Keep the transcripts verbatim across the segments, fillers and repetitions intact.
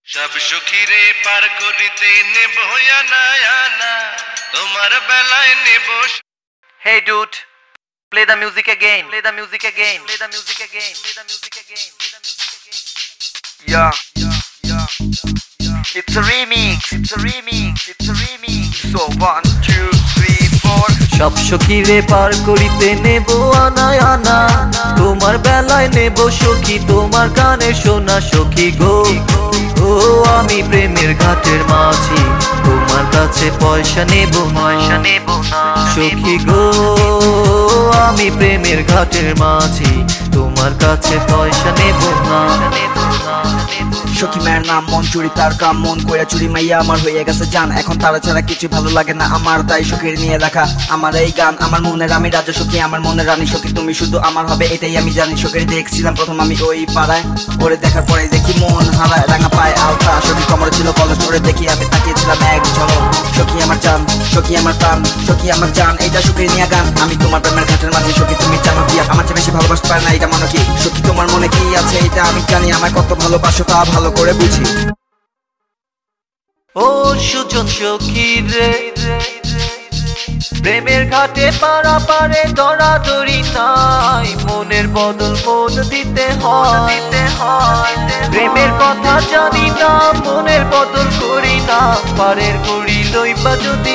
সব সখীরে পার করিতে নেব আনা আনা তোমার বেলায় নেব। Hey dude, play the music again. Play the music again. Play the music again. Play the music again. Play the music again. Yeah, yeah, yeah, yeah. It's a remix. It's a remix. It's a remix. So one, two, three, four. সব সখীরে পার করিতে নেব আনা আনা তোমার বেলায় নেব সখী তোমার গানে শোনা সখী গো। ও আমি প্রেমের ঘাটের মাঝি তোমার কাছে পয়সা নেব পয়সা নেব না সখী গো। আমি প্রেমের ঘাটের মাঝি তোমার কাছে পয়সা নেব না। সখী মায়ের নাম মন চুরি তার কাম মন কইরা চুরি মাইয়া আমার হয়ে গেছে জান এখন তারা ছাড়া কিছু ভালো লাগে না আমার তাই সখীর নিয়ে লেখা আমার এই গান আমার মনের আমি রাজা সখী আমার মনের রানী সখী তুমি শুধু আমার হবে এটাই আমি জানি সখীর দেখছিলাম প্রথম আমি ওই পাড়ায় করে দেখার পরে দেখি মন হারায় রাঙা পায় আলতা সখী কমরে ছিল কলেজ করে দেখি আমি তাকিয়েছিলাম এক ঝলক সখী আমার জান সখী আমার প্রাণ সখী আমার জান এইটা সখীর নিয়ে গান আমি তোমার প্রেমের ঘাটের মাঝে সখী তুমি জানো কি আমার চেয়ে বেশি ভালোবাসতে পারে না এটা মনে কি সখী তোমার মনে কি আছে এটা আমি জানি আমার কত ভালোবাসো তা ভালো করে বুঝি। ও সুজন সখী রে প্রেমের ঘাটে পারা পারে দরাদরি নাই মনের বদল মন দিতে হয় প্রেমের কথা জানি না মনের বদল করি না পারের করি লইবা যদি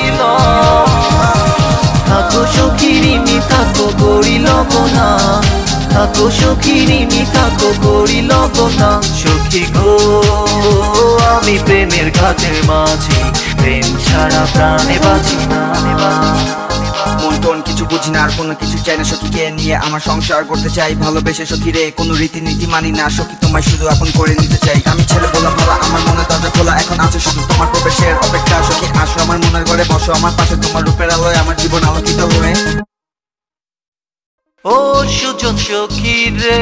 থাকো সখীরিনি থাকো করি লব না থাকো সখীরিনি থাকো করি লব না সখী গো। আমি প্রেমের ঘাটের মাঝি প্রেম ছাড়া প্রাণে বাঁচি না মন টন কিছু বুঝি না আর কোনো কিছু চাই না সখীকে নিয়ে আমার সংসার করতে চাই ভালোবেসে সখী রে কোনো রীতিনীতি মানি না সখী তোমায় শুধু এখন করে নিতে চাই আমি ছেলে বললাম ভালো আমার মনে দরজা খোলা এখন আছে শুধু তোমার প্রবেশের অপেক্ষা সখী আসো আমার মনের ঘরে বসো আমার পাশে তোমার রূপের আলোয় আমার জীবন আলোকিত হয়ে। ও সুজন সখী রে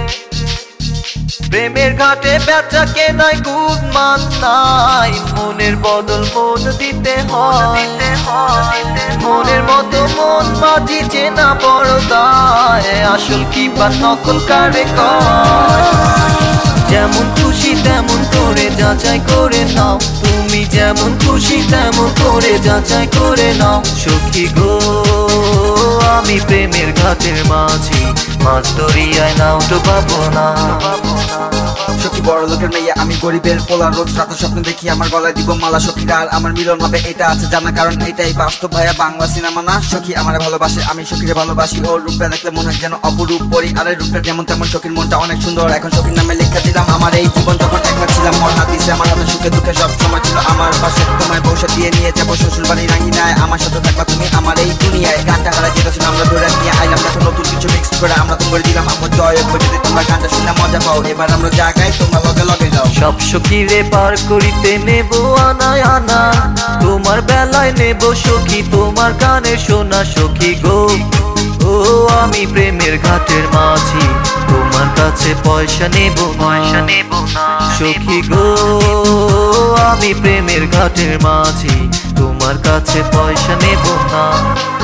প্রেমের ঘাটে বেচা কেনায় গুণ মান নাই মনের বদল মন দিতে হয় মনের মতো মন মাঝি চেনা বড় দায় আসল কি বা নকল কারে কয় যেমন খুশি তেমন করে যাচাই করে নাও তুমি যেমন খুশি তেমন করে যাচাই করে নাও সখী গো। আমি প্রেমের ঘাটের মাঝি মাছ দরিয়ায় নাও তো পাবো না সখী বড় লোকের মেয়ে আমি গরিবের পোলা রোজ রাতে স্বপ্ন দেখি আমার গলায় দিব মালা সখী আর আমার মিলন হবে এটা আছে জানা কারণ এটাই বাস্তব ভাইয়া বাংলা সিনেমা না সখী আমার ভালোবাসে আমি সখীরে ভালোবাসি ওর রূপে দেখলে মনে হয় যেন অপরূপ পরি আরে রূপের যেমন তেমন সখীর মনটা অনেক সুন্দর এখন সখীর নামে লেখা দিলাম আমার এই জীবন যখন একলা ছিলাম মন হাত দিছে আমার হাতে সুখে দুঃখে সব সময় ছিল আমার পাশে তোমায় বসে দিয়ে নিয়ে যাবো শ্বশুর বাড়ি রাঙি নাই আমার সাথে থাকবা তুমি আমার এই দুনিয়ায় গানটা হারা যেটা ছিল আমরা ধরে নিয়ে আইলাম দেখো নতুন কিছু মিক্স করে আমরা তোমার দিলাম আমার জয় যদি তোমরা গানটা শুনে মজা পাও এবার আমরা জায়গায় তোমরা লগে লগে যাও সব সখীরে পার করিতে নেব আনা আনা তোমার বেলায় নেব সখী তোমার গানে শোনা সখী গো। ও আমি প্রেমের ঘাটের মাঝি তোমার কাছে পয়সা নেব পয়সা নেব না সখী গো। আমি প্রেমের ঘাটের মাঝি তোমার কাছে পয়সা নেব না।